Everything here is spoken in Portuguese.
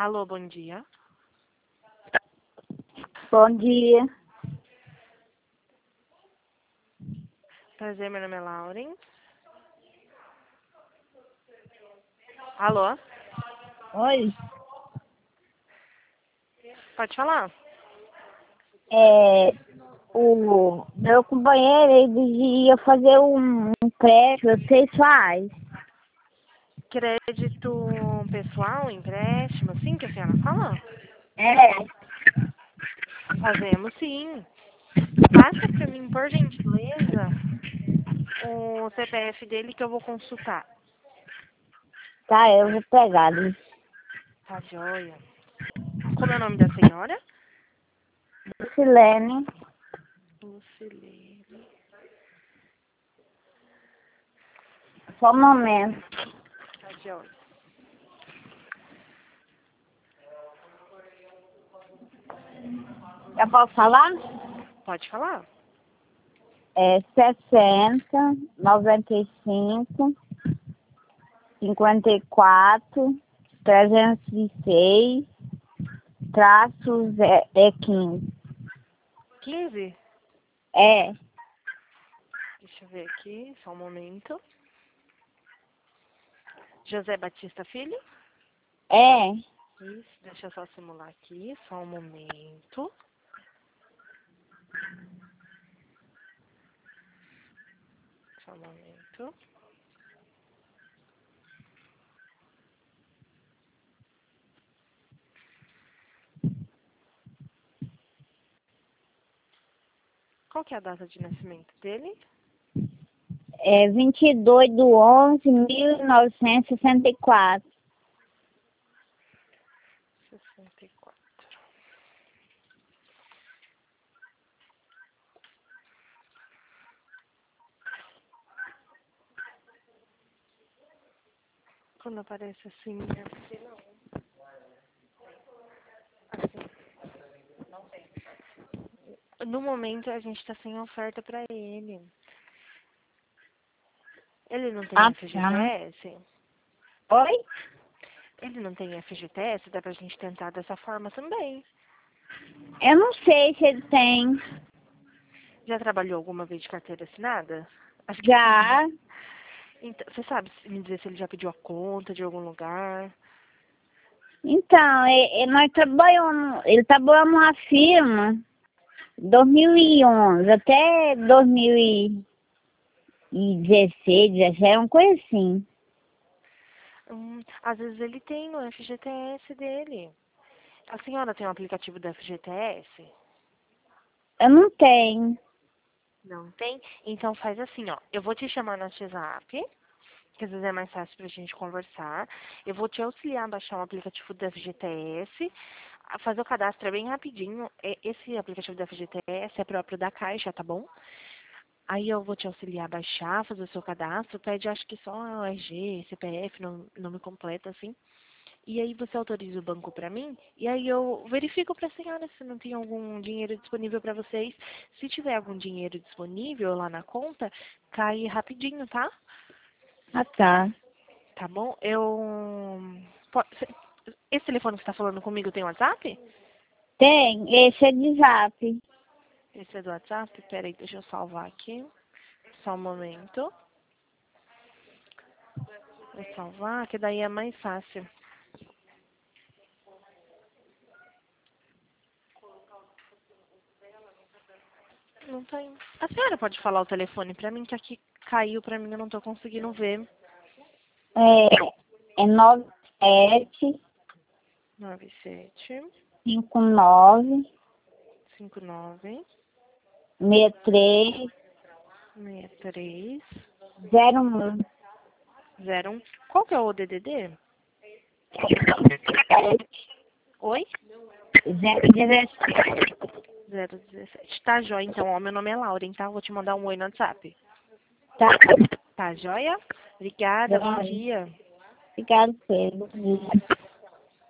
Alô, bom dia. Bom dia. Prazer, meu nome é Lauren. Alô? Oi. Pode falar? O meu companheiro, ele ia fazer um crédito, vocês faz? Crédito pessoal, empréstimo, assim que a senhora fala? É. Fazemos sim. Passa para mim, por gentileza, o CPF dele que eu vou consultar. Tá, eu vou pegar ali. Tá joia. Como é o nome da senhora? Silene, Lucilene. só um momento. Tá joia. Já posso falar? Pode falar? É 60, 95, 54, 306, traço 15. 15? É, Deixa eu ver aqui, só um momento. José Batista Filho? é. Isso, deixa eu só simular aqui, só um momento. Só um momento. Qual que é a data de nascimento dele? É 22/11/1964. 64. Quando aparece assim, é porque não. No momento a gente tá sem oferta pra ele. Ele não tem Ah, tá. FGTS? Oi? Ele não tem FGTS? Dá pra gente tentar dessa forma também. Eu não sei se ele tem. Já trabalhou alguma vez de carteira assinada? Acho que sim. Já. Então, você sabe me dizer se ele já pediu a conta de algum lugar? Então, ele trabalhou numa firma 2011 até 2016, 17, uma coisa assim. Às vezes ele tem no FGTS dele. A senhora tem um aplicativo do FGTS? Eu não tenho. Não tem? Então faz assim, ó. Eu vou te chamar no WhatsApp, que às vezes é mais fácil pra gente conversar. Eu vou te auxiliar a baixar um aplicativo do FGTS, a fazer o cadastro é bem rapidinho. Esse aplicativo do FGTS é próprio da Caixa, tá bom? Aí eu vou te auxiliar a baixar, fazer o seu cadastro, pede acho que só o RG, CPF, nome completo, assim. E aí você autoriza o banco pra mim, e aí eu verifico pra senhora se não tem algum dinheiro disponível pra vocês. Se tiver algum dinheiro disponível lá na conta, cai rapidinho, tá? Ah, tá. Tá bom? Esse telefone que você tá falando comigo tem WhatsApp? Tem. Esse é de zap. Esse é do WhatsApp? Peraí, deixa eu salvar aqui. Só um momento. Vou salvar, que daí é mais fácil. Não tem. A senhora pode falar o telefone pra mim, que aqui caiu pra mim, eu não tô conseguindo ver. É 97 97 59 59 63 63 01. 01. Qual que é o DDD? Oi? 017. 017. Tá joia, então, ó, meu nome é Lauren, tá? Vou te mandar um oi no WhatsApp. Tá. Tá joia? Obrigada, bom dia. Obrigado, Pedro.